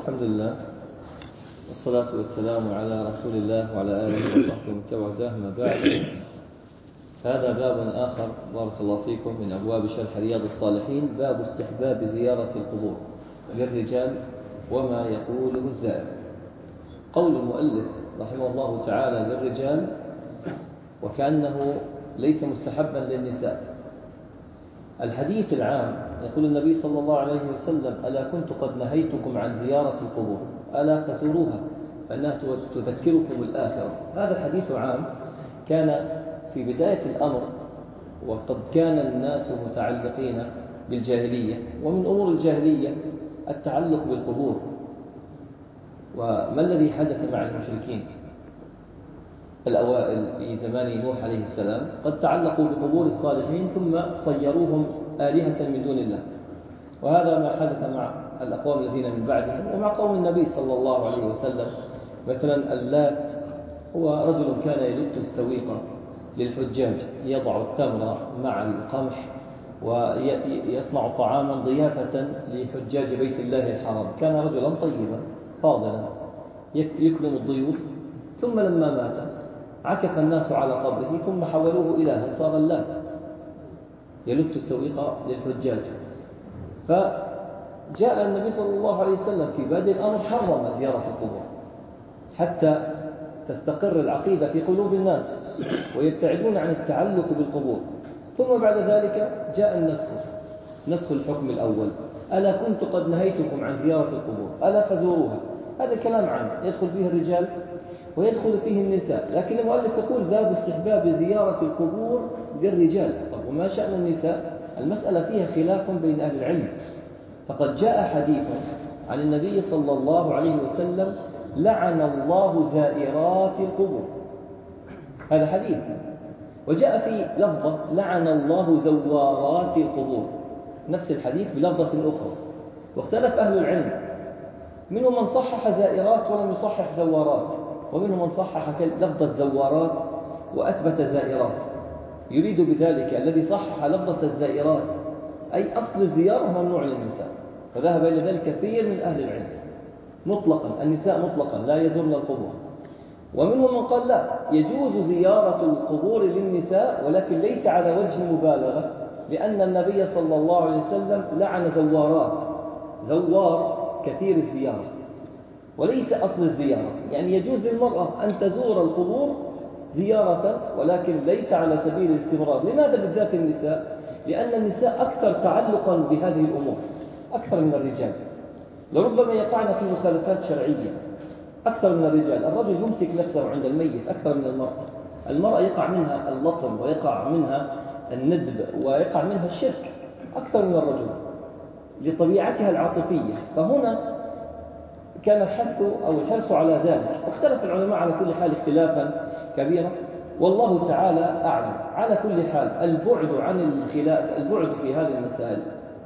الحمد لله والصلاة والسلام على رسول الله وعلى آله وصحبه وتابعه. ما بعد، هذا باب آخر بارك الله فيكم من أبواب شرح رياض الصالحين، باب استحباب زيارة القبور للرجال وما يقوله الزائر. قول المؤلف رحمه الله تعالى للرجال وكأنه ليس مستحبا للنساء. الحديث العام يقول النبي صلى الله عليه وسلم: ألا كنت قد نهيتكم عن زيارة القبور ألا فزوروها فإنها تذكركم الآخرة. هذا الحديث عام كان في بداية الأمر، وقد كان الناس متعلقين بالجاهلية، ومن أمور الجاهلية التعلق بالقبور. وما الذي حدث مع المشركين الأوائل في زمان نوح عليه السلام؟ قد تعلقوا بقبور الصالحين ثم صيروهم آلهة من دون الله، وهذا ما حدث مع الأقوام الذين من بعدهم ومع قوم النبي صلى الله عليه وسلم. مثلا اللات هو رجل كان يلت السويق للحجاج، يضع التمر مع القمح ويصنع طعاما ضيافة لحجاج بيت الله الحرام. كان رجلا طيبا فاضلا يكرم الضيوف، ثم لما مات عكف الناس على قبره ثم حولوه إلها، صار اللات يلت السويق للحجاج. فجاء النبي صلى الله عليه وسلم في بادئ الأمر حرم زيارة القبور حتى تستقر العقيدة في قلوب الناس ويبتعدون عن التعلق بالقبور. ثم بعد ذلك جاء نسخ الحكم الأول: ألا كنت قد نهيتكم عن زيارة القبور ألا فزوروها. هذا كلام عام يدخل فيه الرجال ويدخل فيه النساء، لكن المؤلف يقول: باب استحباب زيارة القبور للرجال. طب وما شأن النساء؟ المسألة فيها خلاف بين أهل العلم. فقد جاء حديث عن النبي صلى الله عليه وسلم: لعن الله زائرات القبور. هذا حديث. وجاء في لفظة: لعن الله زوارات القبور، نفس الحديث بلفظة أخرى. واختلف أهل العلم، منهم من صحح زائرات ولم يصحح زوارات، ومنهم من صحح لفظة زوارات وأثبت زائرات. يريد بذلك الذي صحح لفظة الزائرات أي أصل الزيارة ممنوع للنساء، فذهب إلى ذلك كثير من أهل العلم مطلقا، النساء مطلقا لا يزورن القبور. ومنهم من قال: لا، يجوز زيارة القبور للنساء ولكن ليس على وجه مبالغة، لأن النبي صلى الله عليه وسلم لعن زوار كثير الزيارة وليس أصل الزيارة. يعني يجوز للمرأة أن تزور القبور زيارة ولكن ليس على سبيل الاستمرار. لماذا بالذات النساء؟ لأن النساء أكثر تعلقا بهذه الأمور أكثر من الرجال، لربما يقعن في مخالفات شرعية أكثر من الرجال. الرجل يمسك نفسه عند الميت أكثر من المرأة. المرأة يقع منها اللطم ويقع منها الندب ويقع منها الشرك أكثر من الرجل لطبيعتها العاطفية. فهنا كان الحث أو الحرص على ذلك. واختلف العلماء على كل حال اختلافا كبيرا، والله تعالى أعلم. على كل حال البعد عن الخلاف، البعد في هذه المسائل،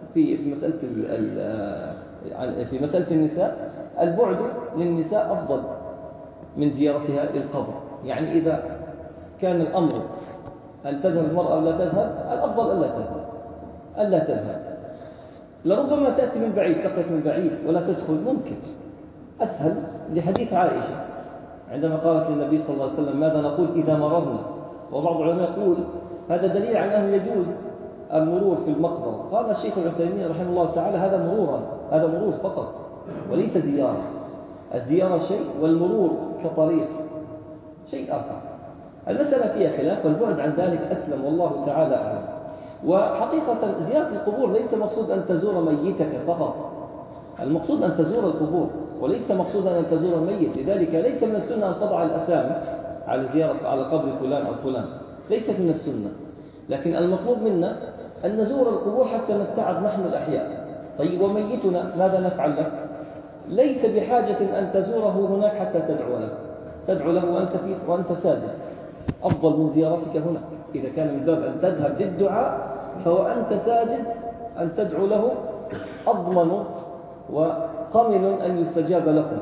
في مسألة النساء، البعد للنساء أفضل من زيارتها للقبر. يعني إذا كان الأمر أن تذهب المرأة ولا تذهب، الأفضل ألا تذهب. لربما تأتي من بعيد، تقف من بعيد ولا تدخل، ممكن أسهل، لحديث عائشة عندما قالت للنبي صلى الله عليه وسلم: ماذا نقول إذا مررنا؟ وبعض العلماء يقول هذا دليل على أنه يجوز المرور في المقبرة. قال الشيخ العثيمين رحمه الله تعالى: هذا مرور فقط وليس زيارة. الزيارة شيء والمرور كطريق شيء آخر. المسألة فيها خلاف، والبعد عن ذلك أسلم والله تعالى أعلم. وحقيقة زيارة القبور ليس مقصود أن تزور ميتك فقط، المقصود أن تزور القبور وليس مقصودا أن تزور الميت. لذلك ليس من السنة أن تضع الأسامي على قبر فلان أو فلان، ليست من السنة. لكن المطلوب منا أن نزور القبور حتى نتعظ نحن الأحياء. طيب وميتنا ماذا نفعل له؟ ليس بحاجة أن تزوره هناك حتى تدعو له وأنت ساجد، أفضل من زيارتك هنا. إذا كان من باب أن تذهب للدعاء، فوأنت ساجد أن تدعو له أضمن وقمن أن يستجاب لكم.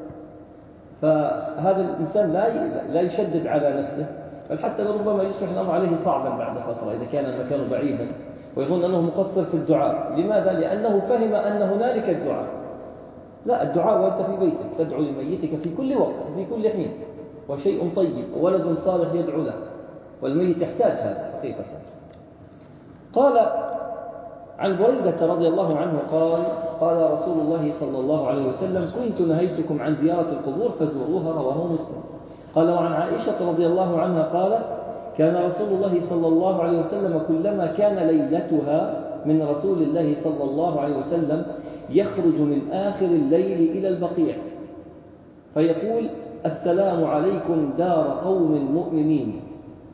فهذا الإنسان لا يشدد على نفسه، بل حتى لربما يصبح الأمر عليه صعبا بعد فترة إذا كان المكان بعيدا ويظن أنه مقصر في الدعاء. لماذا؟ لأنه فهم أن هنالك الدعاء. لا، الدعاء وأنت في بيتك تدعو لميتك في كل وقت في كل حين، وشيء طيب وولد صالح يدعو له، والميت يحتاج هذا حقيقة. قال عن بريدة رضي الله عنه قال قال رسول الله صلى الله عليه وسلم: كنت نهيتكم عن زيارة القبور فزوروها، رواه مسلم. قال وعن عائشة رضي الله عنها قالت: كان رسول الله صلى الله عليه وسلم كلما كان ليلتها من رسول الله صلى الله عليه وسلم يخرج من آخر الليل إلى البقيع فيقول: السلام عليكم دار قوم مؤمنين،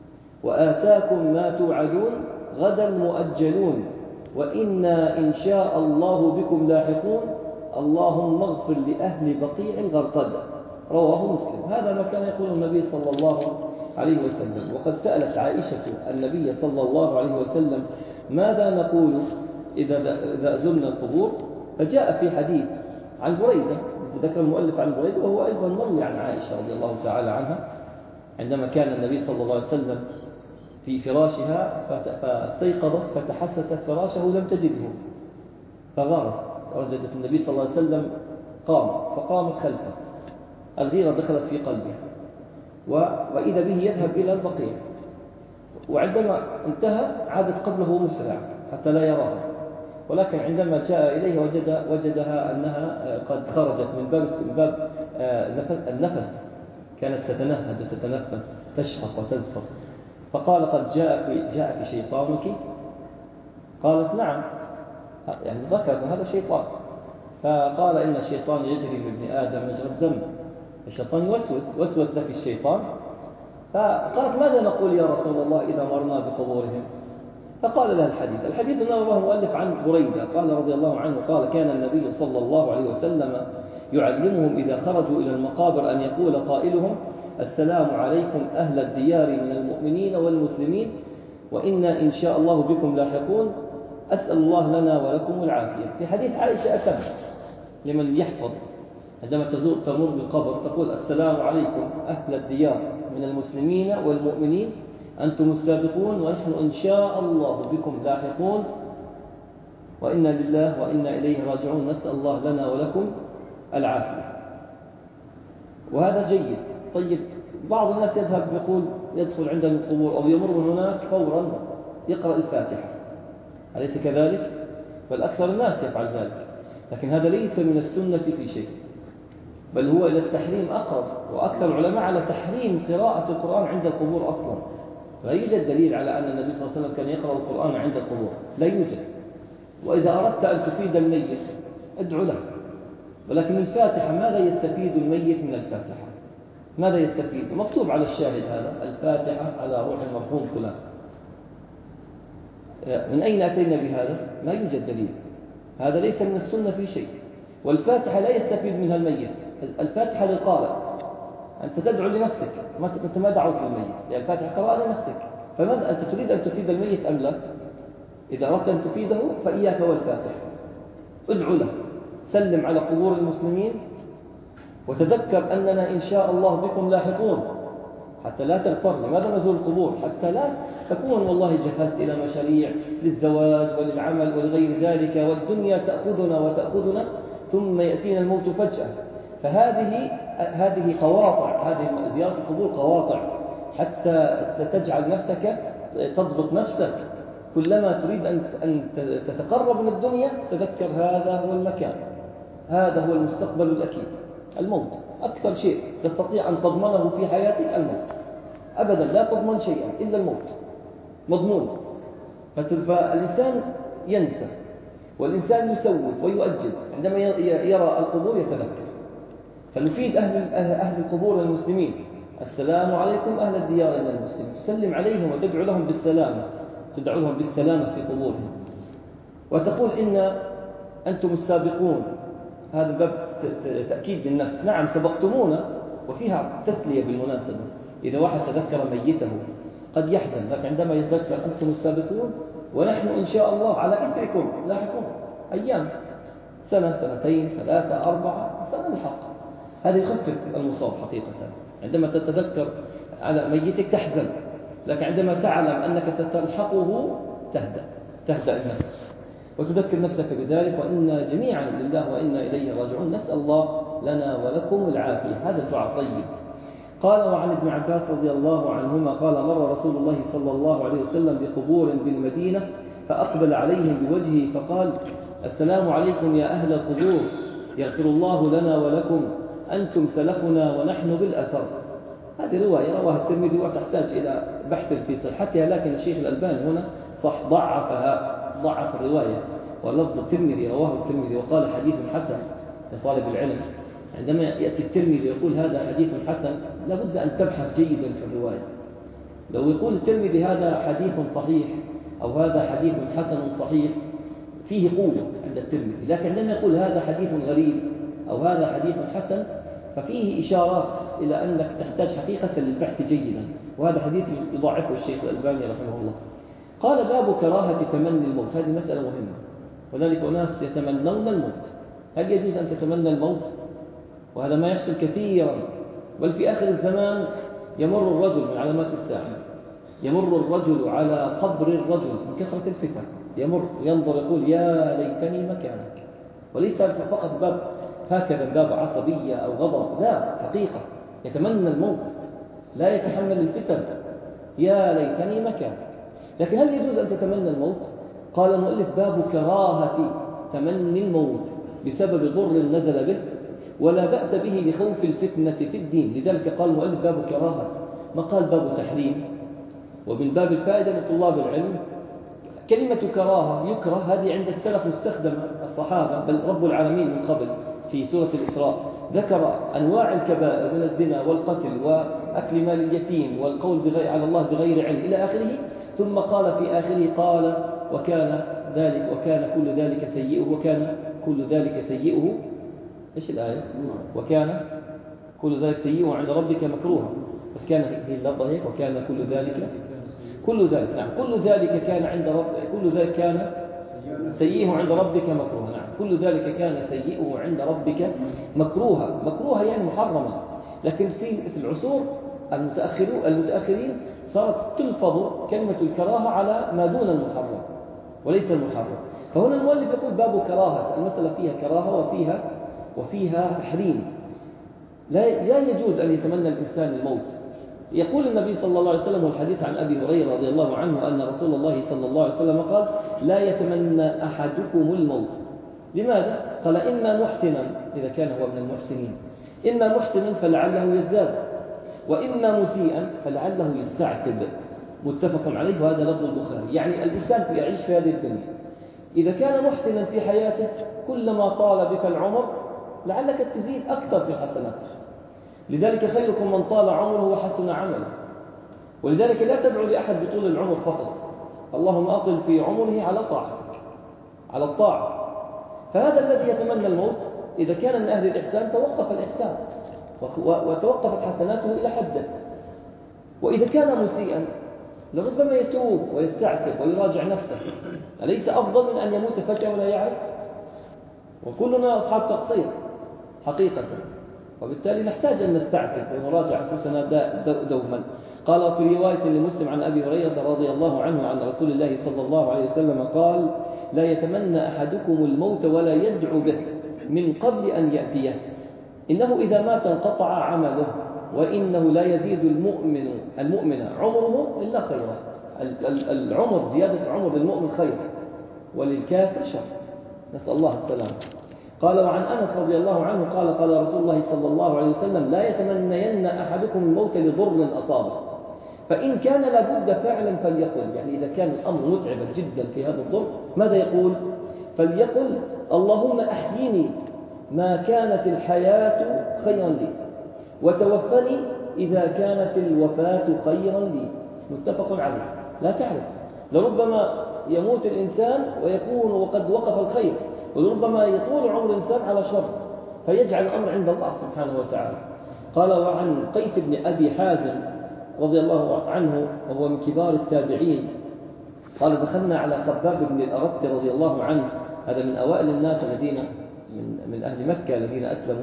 وآتاكم ما توعدون، غدا مؤجلون، وإنا إن شاء الله بكم لاحقون، اللهم اغفر لأهل بقيع الغرقد، رواه مسلم. هذا ما كان يقول النبي صلى الله عليه وسلم. وقد سألت عائشة النبي صلى الله عليه وسلم: ماذا نقول إذا زرنا القبور؟ فجاء في حديث عن بريدة، ذكر المؤلف عن بريدة، وهو أيضا مروي عن عائشة رضي الله تعالى عنها، عندما كان النبي صلى الله عليه وسلم في فراشها فاستيقظت فتحسست فراشه لم تجده، فغارت، وجدت النبي صلى الله عليه وسلم قام، فقامت خلفه. الغيرة دخلت في قلبها، وإذا به يذهب إلى البقيع، وعندما انتهى عادت قبله مسرعة حتى لا يراها، ولكن عندما جاء إليه وجدها أنها قد خرجت من باب النفس، كانت تتنهد وتتنفس تشخط وتزفر، فقال: قد جاءك شيطانك؟ قالت: نعم، يعني ذكرت هذا شيطان. فقال: إن الشيطان يجري بابن آدم مجرى الدم، الشيطان وسوس لك الشيطان. فقالت: ماذا نقول يا رسول الله إذا مرنا بقبورهم؟ فقال لها الحديث نرواه مؤلف عن بريدة قال رضي الله عنه قال: كان النبي صلى الله عليه وسلم يعلمهم إذا خرجوا إلى المقابر أن يقول قائلهم: السلام عليكم أهل الديار من المؤمنين والمسلمين، وإنا إن شاء الله بكم لاحقون، أسأل الله لنا ولكم العافية. في حديث عائشة أتم لمن يحفظ، عندما تمر بالقبر تقول: السلام عليكم أهل الديار من المسلمين والمؤمنين، أنتم السابقون، ونحن إن شاء الله بكم لاحقون، وإنا لله وإنا إليه راجعون، نسأل الله لنا ولكم العافية. وهذا جيد. طيب، بعض الناس يدخل عند القبور أو يمر هناك فورا يقرأ الفاتحة، أليس كذلك؟ بل أكثر الناس يفعل ذلك، لكن هذا ليس من السنة في شيء، بل هو إلى التحريم أقرب، وأكثر العلماء على تحريم قراءة القرآن عند القبور أصلا. لا يوجد دليل على أن النبي صلى الله عليه وسلم كان يقرأ القرآن عند القبور، لا يوجد. وإذا أردت أن تفيد الميت ادعو له، ولكن الفاتحة ماذا يستفيد الميت من الفاتحة؟ ماذا يستفيد؟ مكتوب على الشاهد هذا: الفاتحة على روح المرحوم فلان. من أين أتينا بهذا؟ ما يوجد دليل، هذا ليس من السنة في شيء. والفاتحة لا يستفيد منها الميت، الفاتحة للقارئ، أنت تدعو لنفسك، أنت ما دعوت للميت، لأن الفاتحة قراءة لنفسك، فماذا أنت تريد أن تفيد الميت أم لا؟ إذا أردت أن تفيده فإياك والفاتحة، ادعو له، سلم على قبور المسلمين، وتذكر أننا إن شاء الله بكم لاحقون، حتى لا تغتر. لماذا نزور القبور؟ حتى لا تكون والله جهزت إلى مشاريع للزواج وللعمل ولغير ذلك، والدنيا تأخذنا ثم يأتينا الموت فجأة. فهذه قواطع، هذه زيارة القبور قواطع، حتى تجعل نفسك تضبط نفسك. كلما تريد أن تتقرب من الدنيا تذكر هذا هو المكان، هذا هو المستقبل الأكيد، الموت. أكثر شيء تستطيع أن تضمنه في حياتك الموت، أبدا لا تضمن شيئا إلا الموت، مضمون. فالإنسان ينسى، والإنسان يسوف ويؤجل، عندما يرى القبور يتذكر. فنفيد أهل القبور المسلمين: السلام عليكم أهل الديار من المسلمين، تسلم عليهم وتدعو لهم بالسلامة، تدعو لهم بالسلامة في قبورهم، وتقول: إن أنتم السابقون. هذا باب تأكيد للنفس، نعم سبقتمونا، وفيها تسلية بالمناسبة. إذا واحد تذكر ميته قد يحزن، لكن عندما يتذكر أنتم السابقون ونحن إن شاء الله على إثركم لاحقون، أيام، سنة، سنتين، 3، 4 سنلحق. هذا يخفف المصاب حقيقة. عندما تتذكر على ميتك تحزن، لكن عندما تعلم أنك ستلحقه تهدأ النفس. وتذكر نفسك بذلك، وإنا جميعا لله وإنا إليه راجعون. نسأل الله لنا ولكم العافية. هذا الدعاء طيب. قال: وعن ابن عباس رضي الله عنهما قال: مر رسول الله صلى الله عليه وسلم بقبور بالمدينة فأقبل عليهم بوجهه فقال: السلام عليكم يا أهل القبور، يغفر الله لنا ولكم، أنتم سلفنا ونحن بالأثر. هذه رواية رواها الترمذي وتحتاج إلى بحث في صحتها، لكن الشيخ الألباني هنا ضعف الرواية، واللفظ الترمذي رواه الترمذي وقال حديث حسن لطالب العلم. عندما يأتي الترمذي يقول هذا حديث حسن لابد أن تبحث جيدا في الرواية. لو يقول الترمذي هذا حديث صحيح أو هذا حديث حسن صحيح فيه قوة عند الترمذي، لكن عندما يقول هذا حديث غريب أو هذا حديث حسن ففيه إشارات إلى أنك تحتاج حقيقة للبحث جيدا، وهذا حديث يضاعفه الشيخ الألباني رحمه الله. قال: باب كراهة تمني الموت. هذه مسألة مهمة، هنالك أناس يتمنون الموت. هل يجوز أن تتمنى الموت؟ وهذا ما يحصل كثيرا، بل في آخر الزمان يمر الرجل من علامات الساعة، يمر الرجل على قبر الرجل من كثرة الفتن، يمر ينظر يقول: يا ليتني مكانك. وليس فقط باب هكذا باب عصبية أو غضب، لا، حقيقة يتمنى الموت، لا يتحمل الفتن، يا ليتني مكانك. لكن هل يجوز أن تتمنى الموت؟ قال المؤلف: باب كراهة تمني الموت بسبب ضر نزل به ولا بأس به لخوف الفتنة في الدين. لذلك قال المؤلف باب كراهة، ما قال باب تحريم. ومن باب الفائدة لطلاب العلم، كلمة كراهة يكره هذه عند السلف مستخدمة، الصحابة بل رب العالمين من قبل في سورة الإسراء ذكر أنواع الكبائر من الزنا والقتل وأكل مال اليتيم والقول على الله بغير علم إلى آخره، ثم قال في آخره قال: وكان كل ذلك سيئه إيش الآية؟ وكان كل ذلك سيئه عند ربك مكروها. بس كان هي اللفظة هيك: وكان كل ذلك نعم، كل ذلك كان سيئه عند ربك مكروها. نعم، كل ذلك كان سيئه عند ربك مكروها يعني محرما. لكن في العصور المتأخرين صارت تلفظ كلمة الكراهة على ما دون المحرم وليس المحرم. فهنا المؤلف يقول باب كراهة، المسألة فيها كراهة وفيها تحريم. لا يجوز أن يتمنى الإنسان الموت. يقول النبي صلى الله عليه وسلم والحديث عن أبي هريرة رضي الله عنه أن رسول الله صلى الله عليه وسلم قال: لا يتمنى أحدكم الموت. لماذا؟ قال: إما محسنا، إذا كان هو من المحسنين، إما محسنا فلعله يزداد، وإما مسيئا فلعله يستعتب. متفق عليه، وهذا لفظ البخاري. يعني الإنسان يعيش في هذه الدنيا، إذا كان محسنا في حياته كلما طال بك العمر لعلك تزيد أكثر في الحسنات. لذلك خيركم من طال عمره وحسن عمله. ولذلك لا تدعو لأحد بطول العمر فقط، اللهم أطل في عمره على الطاعة. فهذا الذي يتمنى الموت إذا كان من أهل الإحسان توقف الإحسان وتوقفت حسناته إلى حده. وإذا كان مسيئا لربما يتوب ويستعتب ويراجع نفسه. أليس أفضل من أن يموت فجأة ولا يعرف؟ وكلنا أصحاب تقصير حقيقة، وبالتالي نحتاج أن نستعتب ونراجع أنفسنا دوما. قال في رواية لمسلم عن أبي هريرة رضي الله عنه عن رسول الله صلى الله عليه وسلم قال: لا يتمنى أحدكم الموت ولا يدعو به من قبل أن يأتيه، إنه إذا مات انقطع عمله، وإنه لا يزيد المؤمن عمره إلا خيرا. العمر، زيادة عمر للمؤمن خير وللكافر شر، نسأل الله السلامة. قال: وعن أنس رضي الله عنه قال: قال رسول الله صلى الله عليه وسلم: لا يتمنين أحدكم الموت لضر أصابه، فإن كان لابد فعلا فليقل. يعني إذا كان الأمر متعبا جدا في هذا الضر ماذا يقول؟ فليقل: اللهم أحيني ما كانت الحياة خيرا لي، وتوفني إذا كانت الوفاة خيرا لي. متفق عليه. لا تعرف، لربما يموت الإنسان ويكون وقد وقف الخير، ولربما يطول عمر الإنسان على شر، فيجعل الأمر عند الله سبحانه وتعالى. قال: وعن قيس بن أبي حازم رضي الله عنه وهو من كبار التابعين قال: دخلنا على خباب بن الأرت رضي الله عنه، هذا من أوائل الناس الذين من أهل مكة الذين أسلموا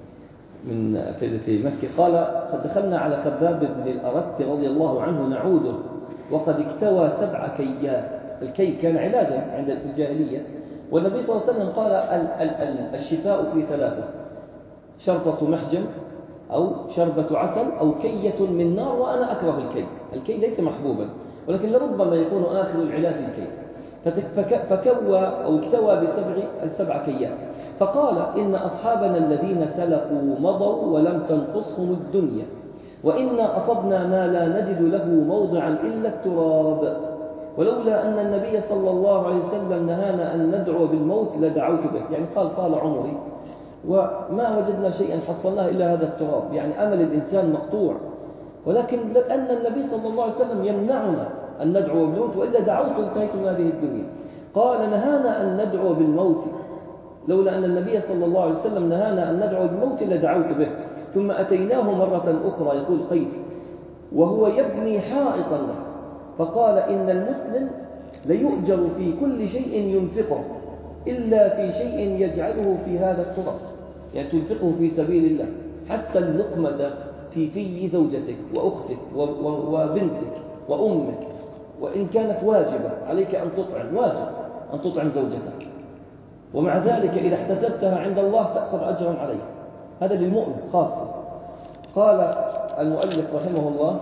في مكة. قال: قد دخلنا على خباب بن الأرت رضي الله عنه نعوده وقد اكتوى 7 كيات. الكي كان علاجا عند الجاهلية، والنبي صلى الله عليه وسلم قال الشفاء في ثلاثة: شربة محجم، أو شربة عسل، أو كية من نار، وأنا أكره الكي. الكي ليس محبوبا، ولكن لربما يكون آخر العلاج الكي. فكوى أو اكتوى ب7 كيات. فقال: إن أصحابنا الذين سلفوا مضوا ولم تنقصهم الدنيا، وإنا أصبنا ما لا نجد له موضعا إلا التراب، ولولا أن النبي صلى الله عليه وسلم نهانا أن ندعو بالموت لدعوت به. يعني قال: طال عمري وما وجدنا شيئا حصلناه إلا هذا التراب. يعني أمل الإنسان مقطوع، ولكن لأن النبي صلى الله عليه وسلم يمنعنا أن ندعو بالموت، وإلا دعوت وانتهيت من هذه الدنيا. قال: نهانا أن ندعو بالموت، لولا أن النبي صلى الله عليه وسلم نهانا أن ندعو بالموت لدعوت به. ثم أتيناه مرة أخرى، يقول قيس، وهو يبني حائطا له، فقال: إن المسلم ليؤجر في كل شيء ينفقه إلا في شيء يجعله في هذا التراب. يعني تنفقه في سبيل الله، حتى اللقمة في زوجتك وأختك وبنتك وأمك، وإن كانت واجبة عليك أن تطعم، واجب أن تطعم زوجتك، ومع ذلك إذا احتسبتها عند الله تأخذ أجرا عليها. هذا للمؤمن خاصة. قال المؤلف رحمه الله: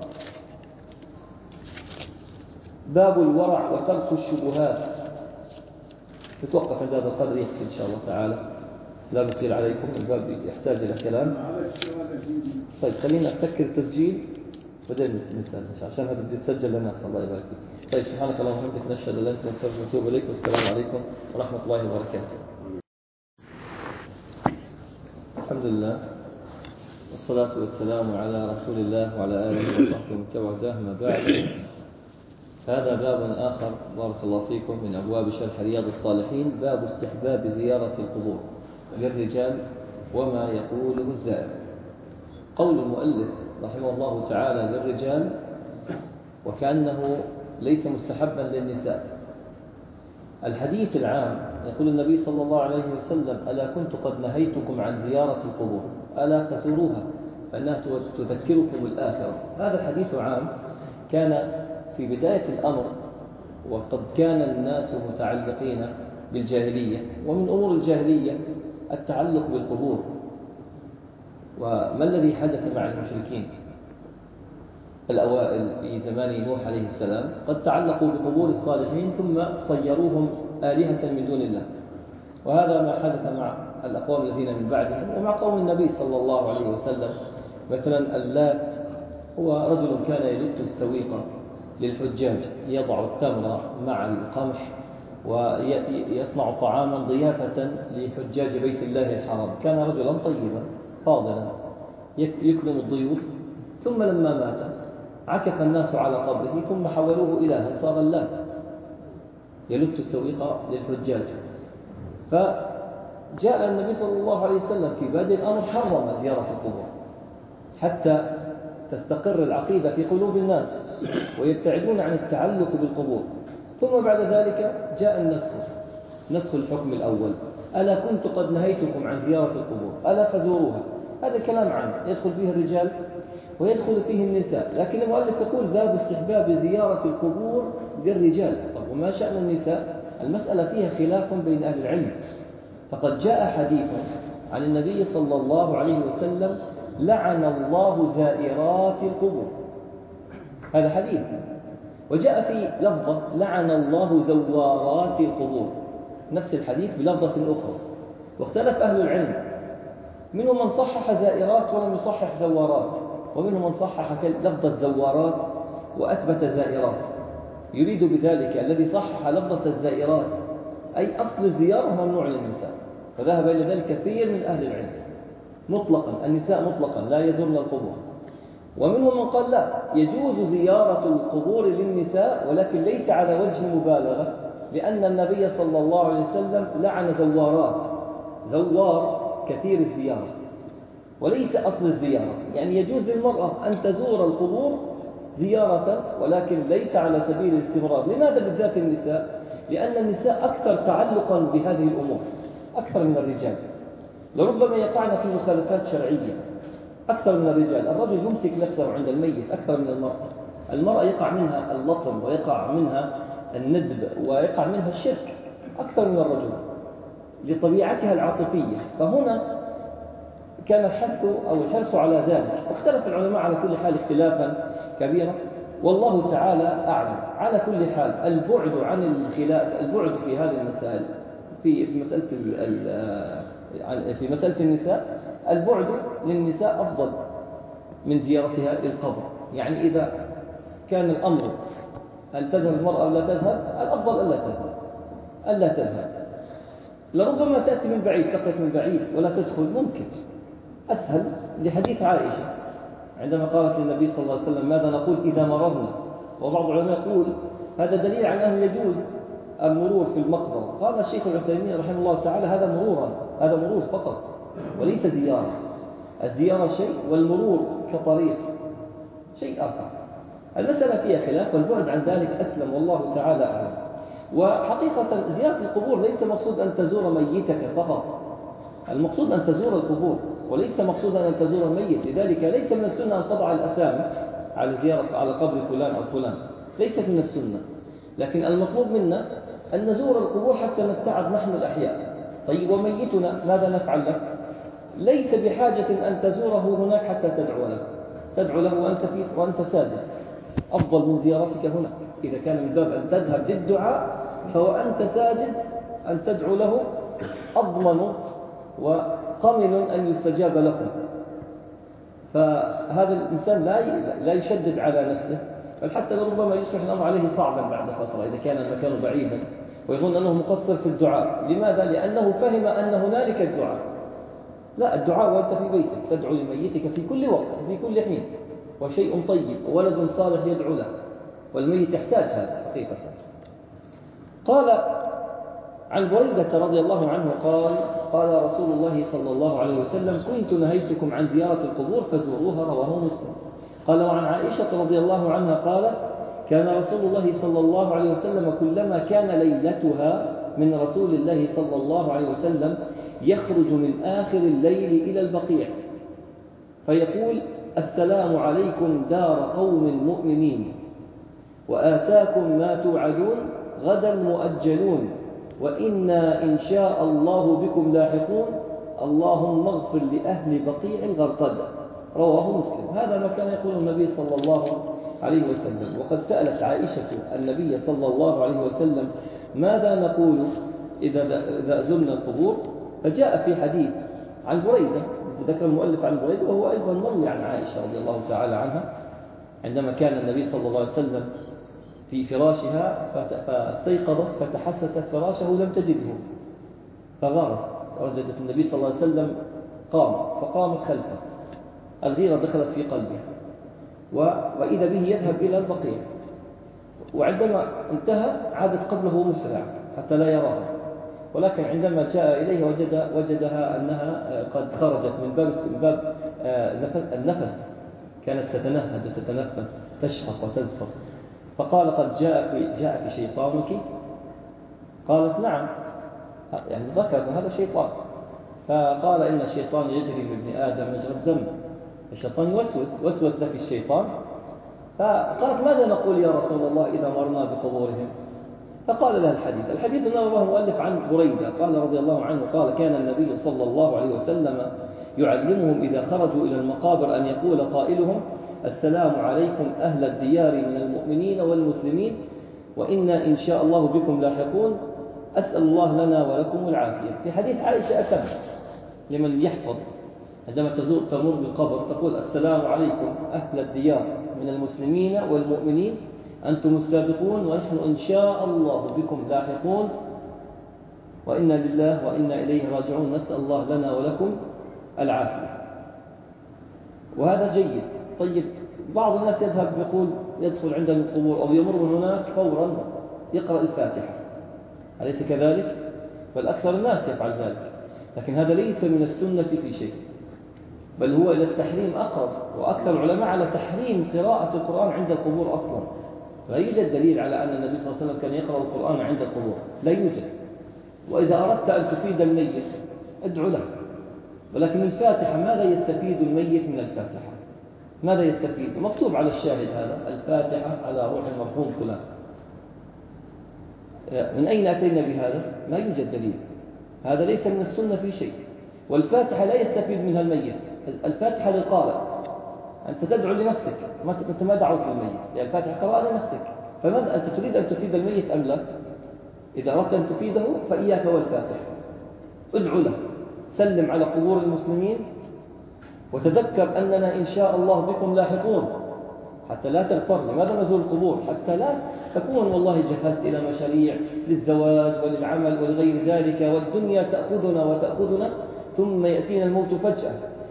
باب الورع وترك الشبهات. نتوقف عند هذا القدر يكفي إن شاء الله تعالى، لا بطيل عليكم، الباب يحتاج إلى كلام. طيب خلينا أسكر التسجيل بعدين نسأل، عشان هذا بدي تسجل لنا. الله يبارك فيك. طيب سبحانك اللهم وبحمدك، نشهد أن لا إله إلا أنت نستغفرك ونتوب إليك، والسلام عليكم ورحمة الله وبركاته. الحمد لله والصلاة والسلام على رسول الله وعلى آله وصحبه ومن تبع هداه. ما بعد، هذا باب آخر بارك الله فيكم من أبواب شرح رياض الصالحين، باب استحباب زيارة القبور للرجال وما يقوله الزائر. قول المؤلف رحمه الله تعالى للرجال، وكأنه ليس مستحبا للنساء. الحديث العام يقول النبي صلى الله عليه وسلم: ألا كنت قد نهيتكم عن زيارة القبور ألا فزوروها فإنها تذكركم الآخرة. هذا الحديث عام كان في بداية الأمر، وقد كان الناس متعلقين بالجاهلية، ومن أمور الجاهلية التعلق بالقبور. وما الذي حدث مع المشركين الأوائل في زمان نوح عليه السلام؟ قد تعلقوا بقبور الصالحين ثم صيروهم آلهة من دون الله. وهذا ما حدث مع الأقوام الذين من بعدهم ومع قوم النبي صلى الله عليه وسلم. مثلا اللات هو رجل كان يلت السويق للحجاج، يضع التمر مع القمح ويصنع طعاما ضيافة لحجاج بيت الله الحرام. كان رجلا طيبا فاضلا يكرم الضيوف. ثم لما مات عكف الناس على قبره، ثم حولوه إلها، صار اللات يلت السويق للحجاج. فجاء النبي صلى الله عليه وسلم في بادئ الأمر حرم زيارة القبور حتى تستقر العقيدة في قلوب الناس ويبتعدون عن التعلق بالقبور. ثم بعد ذلك جاء نسخ الحكم الأول: ألا كنت قد نهيتكم عن زيارة القبور ألا فزوروها. هذا كلام عام يدخل فيه الرجال ويدخل فيه النساء، لكن المؤلف يقول: باب استحباب زيارة القبور للرجال. طب وما شأن النساء؟ المسألة فيها خلاف بين أهل العلم. فقد جاء حديث عن النبي صلى الله عليه وسلم: لعن الله زائرات القبور. هذا حديث. وجاء في لفظة: لعن الله زوارات القبور، نفس الحديث بلفظة أخرى. واختلف أهل العلم، منهم من صحح زائرات ولم يصحح زوارات، ومنهم من صحح لفظة زوارات وأثبت زائرات. يريد بذلك الذي صحح لفظة الزائرات أي أصل الزيارة ممنوع للنساء، فذهب إلى ذلك كثير من أهل العلم مطلقا، النساء مطلقا لا يزورن القبور. ومنهم من قال: لا، يجوز زيارة القبور للنساء، ولكن ليس على وجه مبالغة، لأن النبي صلى الله عليه وسلم لعن زوار كثير الزيارة وليس أصل الزيارة. يعني يجوز للمرأة أن تزور القبور زيارة، ولكن ليس على سبيل الاستمرار. لماذا بالذات النساء؟ لأن النساء أكثر تعلقا بهذه الأمور أكثر من الرجال، لربما يقعن في مخالفات شرعية أكثر من الرجال. الرجل يمسك نفسه عند الميت أكثر من المرأة. المرأة يقع منها اللطم ويقع منها الندب ويقع منها الشرك، أكثر من الرجل لطبيعتها العاطفية. فهنا كان الحث أو الحرص على ذلك. واختلف العلماء على كل حال اختلافا كبيرا، والله تعالى أعلم. على كل حال البعد عن الخلاف، البعد في هذه المسائل في مسألة النساء، البعد للنساء أفضل من زيارتها للقبر. يعني إذا كان الأمر أن تذهب المرأة أو لا تذهب، الأفضل ألا تذهب. لربما تأتي من بعيد، تقف من بعيد ولا تدخل، ممكن أسهل، لحديث عائشة عندما قالت للنبي صلى الله عليه وسلم ماذا نقول إذا مررنا. وبعض العلماء يقول هذا دليل على أنه يجوز المرور في المقبرة. قال الشيخ العثيمين رحمه الله تعالى هذا مرور فقط وليس زيارة. الزيارة شيء والمرور كطريق شيء آخر. المسألة فيها خلاف، والبعد عن ذلك أسلم والله تعالى أعلم. وحقيقة زيارة القبور ليس مقصود أن تزور ميتك فقط، المقصود أن تزور القبور، وليس مقصودا أن تزور الميت. لذلك ليس من السنة أن تضع الأسامي على زيارة على قبر فلان أو فلان، ليست من السنة. لكن المطلوب منا أن نزور القبور حتى نتعظ نحن الأحياء. طيب وميتنا ماذا نفعل له؟ ليس بحاجة أن تزوره هناك حتى تدعو له وأنت ساجد، أفضل من زيارتك هنا. إذا كان من باب أن تذهب للدعاء، فوأنت ساجد أن تدعو له أضمن وقمن أن يستجاب لكم. فهذا الإنسان لا يشدد على نفسه، بل حتى ربما يصبح الأمر عليه صعبا بعد فترة إذا كان المكان بعيدا ويظن أنه مقصر في الدعاء. لماذا؟ لأنه فهم أن هنالك الدعاء. لا، الدعاء وأنت في بيتك تدعو لميتك في كل وقت في كل حين، وشيء طيب، وولد صالح يدعو له، والميت يحتاج هذا حقيقة. قال عن بريدة رضي الله عنه قال رسول الله صلى الله عليه وسلم كنت نهيتكم عن زيارة القبور فزوروها، رواه مسلم. قال وعن عائشة رضي الله عنها قالت كان رسول الله صلى الله عليه وسلم كلما كان ليلتها من رسول الله صلى الله عليه وسلم يخرج من آخر الليل إلى البقيع فيقول السلام عليكم دار قوم مؤمنين وآتاكم ما توعدون غدا مؤجلون وإنا إن شاء الله بكم لاحقون اللهم اغفر لأهل بقيع الغرقد، رواه مسلم. هذا ما كان يقول النبي صلى الله عليه وسلم. وقد سألت عائشة النبي صلى الله عليه وسلم ماذا نقول إذا زرنا القبور، فجاء في حديث عن بريدة، ذكر المؤلف عن بريدة وهو أيضا مروي عن عائشة رضي الله تعالى عنها عندما كان النبي صلى الله عليه وسلم في فراشها فاستيقظت فتحسست فراشه لم تجده فغارت، وجدت النبي صلى الله عليه وسلم فقامت خلفه، الغيرة دخلت في قلبها وإذا به يذهب إلى البقيع، وعندما انتهى عادت قبله مسرع حتى لا يراها، ولكن عندما جاء إليها وجدها أنها قد خرجت من باب النفس، كانت تتنهد وتتنفس تشفق وتزفر، فقال قد جاءك شيطانك؟ قالت نعم، يعني ذكر هذا شيطان. فقال إن الشيطان يجري من ابن آدم مجرى الدم، الشيطان وسوس لك الشيطان. فقالت ماذا نقول يا رسول الله إذا مرنا بقبورهم؟ فقال لها الحديث رواه المؤلف عن بريدة قال رضي الله عنه قال كان النبي صلى الله عليه وسلم يعلمهم إذا خرجوا إلى المقابر أن يقول قائلهم السلام عليكم أهل الديار من المؤمنين والمسلمين وإنا إن شاء الله بكم لاحقون أسأل الله لنا ولكم العافية. في حديث عائشة أتم لمن يحفظ عندما تمر بالقبر تقول السلام عليكم أهل الديار من المسلمين والمؤمنين أنتم السابقون ونحن إن شاء الله بكم لاحقون وإنا لله وإنا إليه راجعون نسأل الله لنا ولكم العافية. وهذا جيد. طيب بعض الناس يدخل عند القبور أو يمر هناك فورا يقرأ الفاتحة، أليس كذلك؟ بل أكثر الناس يفعل ذلك، لكن هذا ليس من السنة في شيء، بل هو إلى التحريم أقرب، وأكثر العلماء على تحريم قراءة القرآن عند القبور أصلا. لا يوجد دليل على أن النبي صلى الله عليه وسلم كان يقرأ القرآن عند القبور، لا يوجد. وإذا أردت أن تفيد الميت ادعو له، ولكن الفاتحة ماذا يستفيد الميت من الفاتحة؟ ماذا يستفيد؟ مكتوب على الشاهد هذا الفاتحة على روح المرحوم فلان. من أين أتينا بهذا؟ ما يوجد دليل. هذا ليس من السنة في شيء. والفاتحة لا يستفيد منها الميت، الفاتحة للقارئ، أنت تدعو لنفسك، أنت ما دعوت للميت، يعني الفاتحة قراءة لنفسك، فماذا أنت تريد أن تفيد الميت أم لا؟ إذا أردت أن تفيده فإياك والفاتحة، ادعو له، سلم على قبور المسلمين، وتذكر أننا إن شاء الله بكم لاحقون، حتى لا تغتر. لماذا نزور القبور؟ حتى لا تكون والله جهزت إلى مشاريع للزواج وللعمل ولغير ذلك، والدنيا تأخذنا وتأخذنا ثم يأتينا الموت فجأة.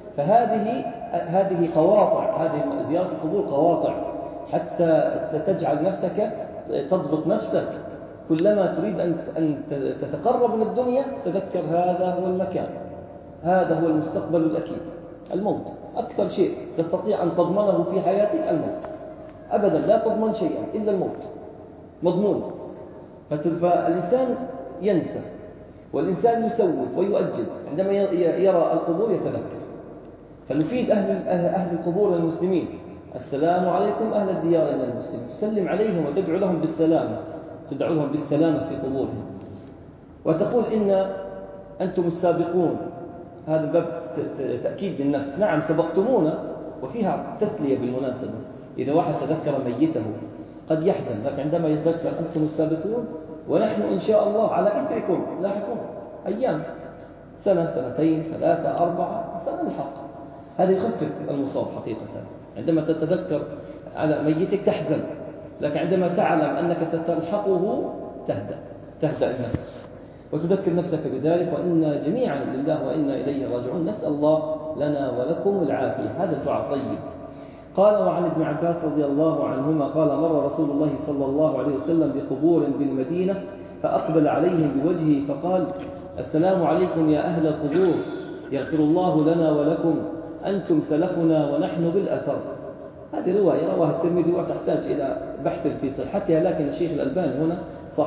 فهذه قواطع، هذه زيارة القبور قواطع، حتى تجعل نفسك تضبط نفسك. كلما تريد أن تتقرب من الدنيا تذكر هذا هو المكان، هذا هو المستقبل الأكيد، الموت. أكثر شيء تستطيع أن تضمنه في حياتك الموت، أبدا لا تضمن شيئا إلا الموت، مضمون. فالإنسان ينسى، والإنسان يسوف ويؤجل، عندما يرى القبور يتذكر. فنفيد أهل القبور المسلمين: السلام عليكم أهل الديار من المسلمين، تسلم عليهم وتدعو لهم بالسلامة، تدعو لهم بالسلامة في قبورهم، وتقول إن أنتم السابقون. هذا باب تأكيد للنفس. نعم سبقتمونا، وفيها تسلية بالمناسبة. إذا واحد تذكر ميته قد يحزن، لكن عندما يتذكر أنتم السابقون ونحن إن شاء الله على إثركم لاحقون، أيام، سنة، سنتين، 3، 4 سنلحق. هذا يخفف المصاب حقيقة. عندما تتذكر على ميتك تحزن، لكن عندما تعلم أنك ستلحقه تهدأ النفس وتذكر نفسك بذلك، وإنا جميعا لله وإنا إليه راجعون. نسأل الله لنا ولكم العافية. هذا الدعاء طيب. قال: وعن ابن عباس رضي الله عنهما قال: مر رسول الله صلى الله عليه وسلم بقبور بالمدينة فأقبل عليهم بوجهه فقال: السلام عليكم يا أهل القبور، يغفر الله لنا ولكم، أنتم سلفنا ونحن بالأثر. هذه رواية رواها الترمذي وتحتاج إلى بحث في صحتها، لكن الشيخ الألباني هنا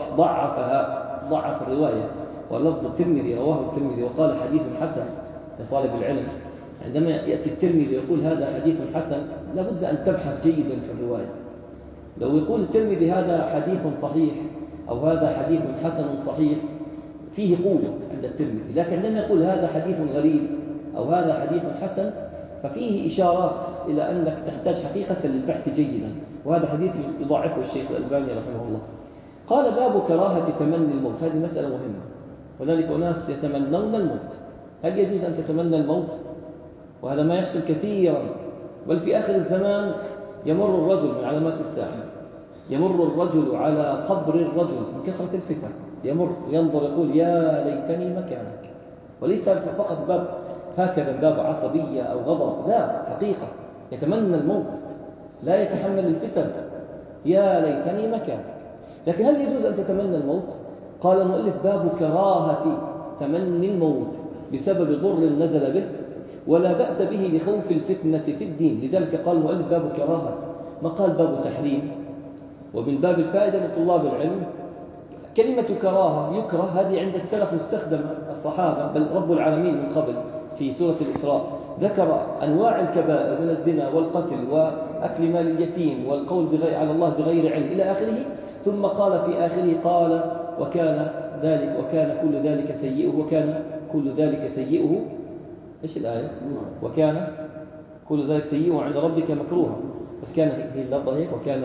ضعف الرواية، ولفظ الترمذي رواه الترمذي وقال حديث حسن لطالب العلم. عندما يأتي الترمذي يقول هذا حديث حسن لابد أن تبحث جيدا في الرواية. لو يقول الترمذي هذا حديث صحيح أو هذا حديث حسن صحيح فيه قوة عند الترمذي، لكن عندما يقول هذا حديث غريب أو هذا حديث حسن ففيه إشارات إلى أنك تحتاج حقيقة للبحث جيدا، وهذا حديث يضاعفه الشيخ الألباني رحمه الله. قال: باب كراهة تمني الموت. هذه مسألة مهمة، وذلك أناس يتمنون الموت. هل يجوز أن تتمنى الموت؟ وهذا ما يحصل كثيرا، بل في آخر الزمان يمر الرجل من علامات الساعة، يمر الرجل على قبر الرجل من كثرة الفتن، يمر ينظر يقول: يا ليتني مكانك. وليس فقط باب هكذا باب عصبية أو غضب، لا، حقيقة يتمنى الموت، لا يتحمل الفتن، يا ليتني مكانك. لكن هل يجوز أن تتمنى الموت؟ قال المؤلف: باب كراهة تمني الموت بسبب ضر نزل به ولا بأس به لخوف الفتنة في الدين. لذلك قال المؤلف باب كراهة، ما قال باب تحريم. ومن باب الفائدة لطلاب العلم كلمة كراهة يكره، هذه عند السلف مستخدمة الصحابة، بل رب العالمين من قبل في سورة الإسراء ذكر أنواع الكبائر من الزنا والقتل وأكل مال اليتيم والقول على الله بغير علم إلى آخره، ثم قال في آخره قال: وكان كل ذلك سيئه، وكان كل ذلك سيئه. إيش الآية؟ وكان كل ذلك سيئه عند ربك مكروها، بس كان في اللفظة هيك: وكان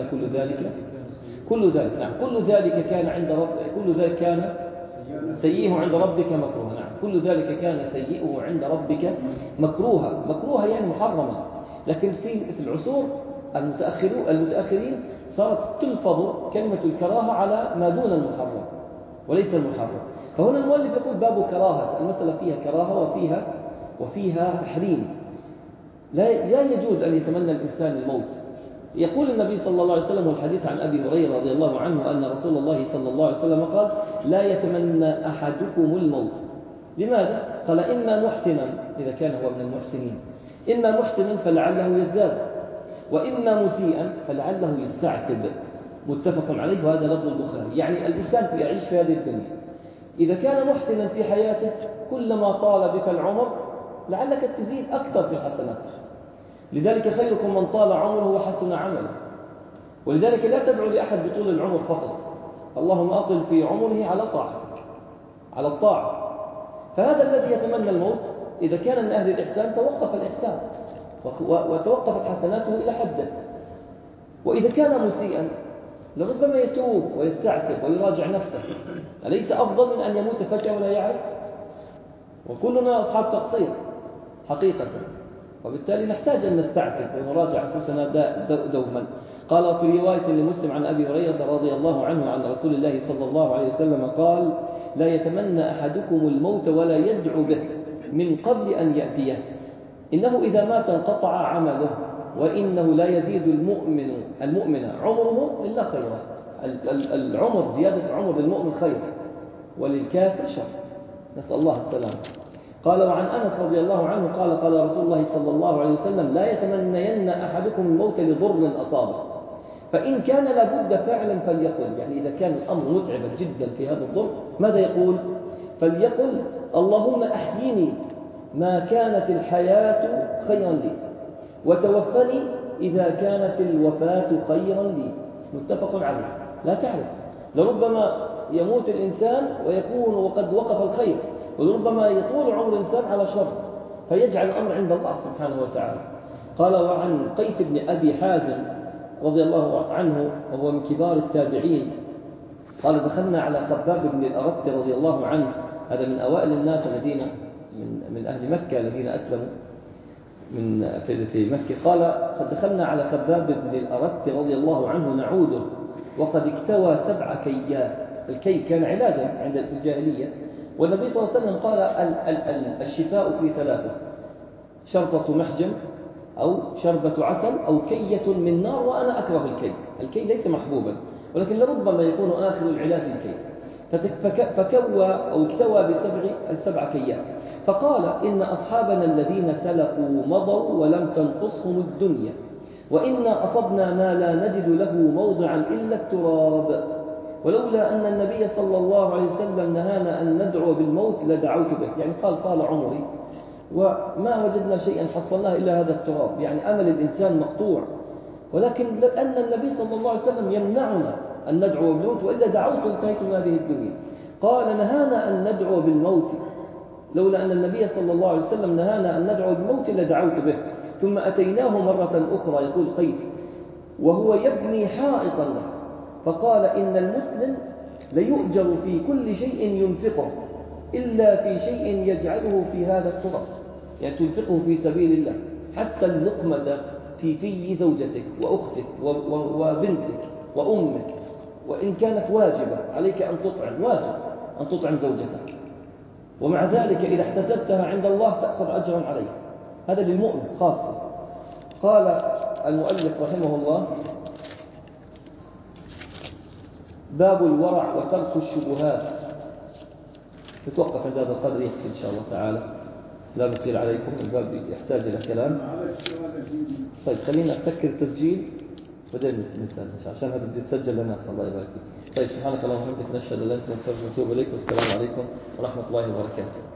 كل ذلك نعم، كل ذلك كان عند كل ذلك كان سيئه عند ربك مكروها. نعم، كل ذلك كان سيئه عند ربك مكروها يعني محرما. لكن في العصور المتأخرين صارت تلفظ كلمة الكراهة على ما دون المحرم وليس المحرم. فهنا المؤلف يقول باب كراهة، المسألة فيها كراهة وفيها تحريم. لا يجوز أن يتمنى الإنسان الموت. يقول النبي صلى الله عليه وسلم والحديث عن أبي هريرة رضي الله عنه أن رسول الله صلى الله عليه وسلم قال: لا يتمنى أحدكم الموت. لماذا؟ قال: إما محسنا، إذا كان هو من المحسنين، إما محسنا فلعله يزداد، وإما مسيئا فلعله يستعتب. متفق عليه، وهذا لفظ البخاري. يعني الإنسان يعيش في هذه الدنيا، إذا كان محسنا في حياته كلما طال بك العمر لعلك تزيد أكثر في الحسنات. لذلك خيركم من طال عمره وحسن عمله. ولذلك لا تدعو لأحد بطول العمر فقط، اللهم أطل في عمره على طاعتك، على الطاعة. فهذا الذي يتمنى الموت إذا كان من أهل الإحسان توقف الإحسان وتوقفت حسناته إلى حده. وإذا كان مسيئا لربما يتوب ويستعتب ويراجع نفسه. أليس أفضل من أن يموت فجأة ولا يعرف؟ وكلنا أصحاب تقصير حقيقة، وبالتالي نحتاج أن نستعتب ونراجع أنفسنا دوما. قال في رواية لمسلم عن أبي هريرة رضي الله عنه عن رسول الله صلى الله عليه وسلم قال: لا يتمنى أحدكم الموت ولا يدعو به من قبل أن يأتيه، إنه إذا مات انقطع عمله، وإنه لا يزيد المؤمن عمره إلا خيرا. العمر، زيادة عمر للمؤمن خير وللكافر شر، نسأل الله السلامة. قال وعن أنس رضي الله عنه قال: قال رسول الله صلى الله عليه وسلم: لا يتمنين أحدكم الموت لضر أصابه، فإن كان لابد فعلا فليقل، يعني إذا كان الأمر متعبا جدا في هذا الضر ماذا يقول؟ فليقل: اللهم أحيني ما كانت الحياة خيرا لي، وتوفني إذا كانت الوفاة خيرا لي. متفق عليه. لا تعرف، لربما يموت الإنسان ويكون وقد وقف الخير، ولربما يطول عمر الإنسان على شر، فيجعل الأمر عند الله سبحانه وتعالى. قال وعن قيس بن أبي حازم رضي الله عنه وهو من كبار التابعين قال: دخلنا على خباب بن الأرت رضي الله عنه، هذا من أوائل الناس الذين من أهل مكة الذين أسلموا في مكة. قال: فدخلنا على خباب بن الأرت رضي الله عنه نعوده وقد اكتوى 7 كيات. الكي كان علاجا عند الجاهلية، والنبي صلى الله عليه وسلم قال: الشفاء في 3: شرطة محجم، أو شربة عسل، أو كية من نار، وأنا أكره الكي. الكي ليس محبوبا، ولكن لربما يكون آخر العلاج الكي. فكوى أو اكتوى ب7 كيات. فقال: إن أصحابنا الذين سلفوا مضوا ولم تنقصهم الدنيا، وإنا أصبنا ما لا نجد له موضعا إلا التراب، ولولا أن النبي صلى الله عليه وسلم نهانا أن ندعو بالموت لدعوت به. يعني قال: طال عمري وما وجدنا شيئا حصلناه إلا هذا التراب. يعني أمل الإنسان مقطوع، ولكن لأن النبي صلى الله عليه وسلم يمنعنا أن ندعو بالموت، وإلا دعوت وانتهيت من هذه الدنيا. قال: نهانا أن ندعو بالموت، لولا أن النبي صلى الله عليه وسلم نهانا أن ندعو بالموت لدعوت به. ثم أتيناه مرة أخرى، يقول قيس، وهو يبني حائطا له، فقال: إن المسلم ليؤجر في كل شيء ينفقه إلا في شيء يجعله في هذا التراب، يعني تنفقه في سبيل الله، حتى اللقمة في زوجتك وأختك وبنتك وأمك، وإن كانت واجبة عليك أن تطعم، واجب أن تطعم زوجتك، ومع ذلك إذا احتسبتها عند الله تأخذ أجرا عليه. هذا للمؤمن خاصة. قال المؤلف رحمه الله: باب الورع وترك الشبهات. نتوقف عند هذا القدر يكفي إن شاء الله تعالى، لا نطيل عليكم، الباب يحتاج إلى كلام. طيب خلينا أسكر التسجيل بعدين نسأل عشان هذا بدي يتسجل لنا. الله يبارك فيك. طيب سبحانك اللهم وبحمدك، نشهد أن لا إله إلا أنت نستغفرك ونتوب إليك، والسلام عليكم ورحمة الله وبركاته.